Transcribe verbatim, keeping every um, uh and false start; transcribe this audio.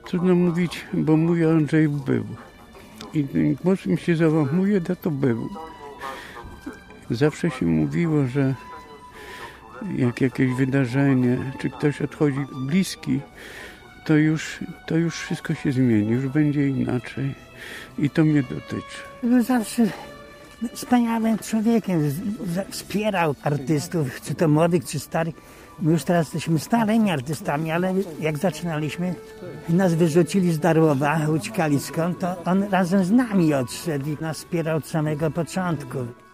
Trudno mówić, bo mój Andrzej był. I głos mi się załamuje, to to był. Zawsze się mówiło, że jak jakieś wydarzenie, czy ktoś odchodzi bliski, to już, to już wszystko się zmieni, już będzie inaczej. I to mnie dotyczy. Był zawsze wspaniałym człowiekiem. Wspierał artystów, czy to młodych, czy starych. My już teraz jesteśmy starymi artystami, ale jak zaczynaliśmy, nas wyrzucili z Darłowa, uciekali skąd, to on razem z nami odszedł i nas wspierał od samego początku.